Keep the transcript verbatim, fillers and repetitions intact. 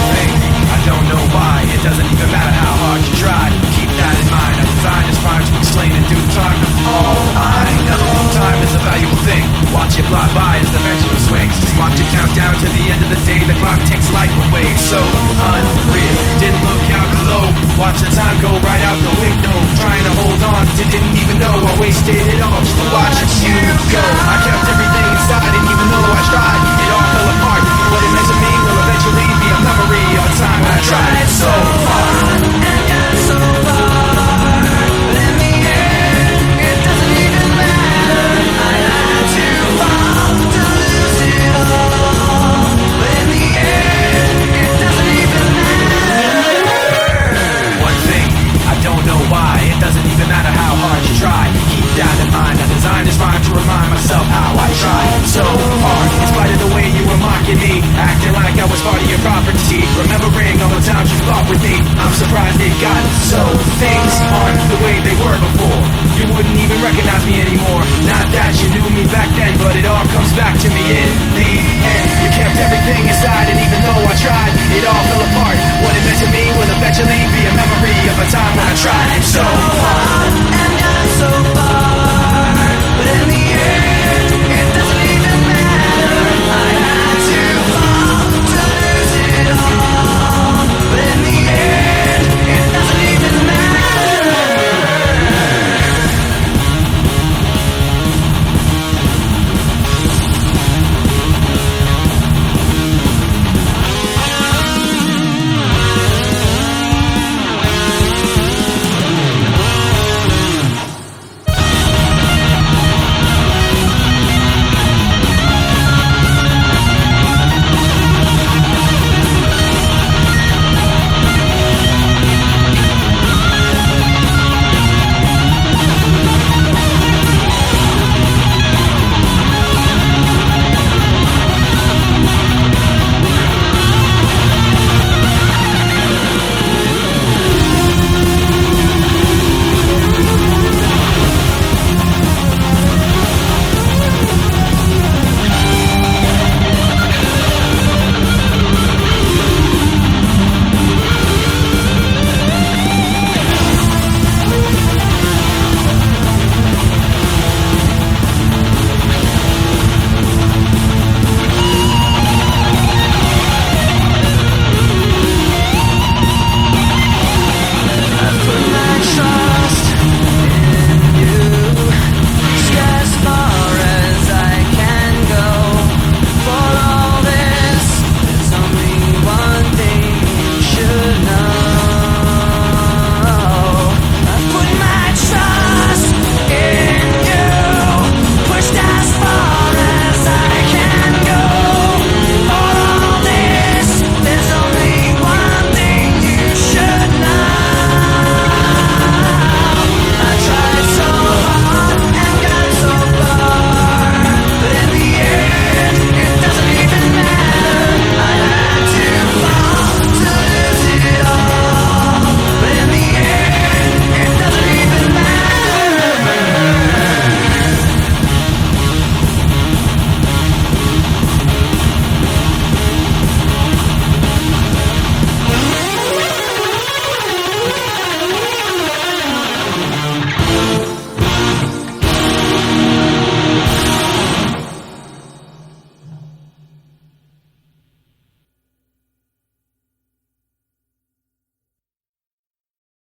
thing, I don't know why. It doesn't even matter how hard you try. Keep that in mind. I designed this rhyme to explain in due time. All I know, time is a valuable thing. Watch it fly by as the pendulum swings. Watch it count down to the end of the day. The clock takes life away. So unreal. Didn't look out below. Watch the time go right out the window. Trying to hold on to didn't even know I wasted it all just to watch you go. I kept everything inside, and even though I tried, it all fell apart. What it meant to me will eventually be a memory of a time I tried so hard and got so far, but in the end, it doesn't even matter. I had to fall to lose it all, but in the end, it doesn't even matter. One thing, I don't know why. It doesn't even matter how hard you try. Keep that in mind. I designed this rhyme to remind myself how I tried so hard. In spite of the way you were mocking me, acting like I was part of your property, remembering all the times you fought with me. I'm surprised it got so. Things aren't the way they were before. You wouldn't even recognize me anymore. Not that you knew me back then, but it all comes back to me in the end. You kept everything inside, and even though I tried,